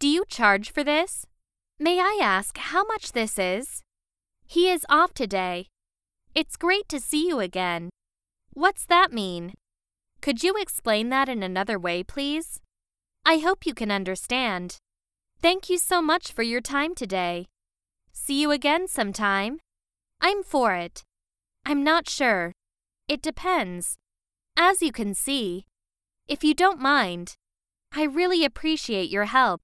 Do you charge for this? May I ask how much this is? He is off today. It's great to see you again. What's that mean? Could you explain that in another way, please? I hope you can understand. Thank you so much for your time today. See you again sometime. I'm for it. I'm not sure. It depends. As you can see. If you don't mind, I really appreciate your help.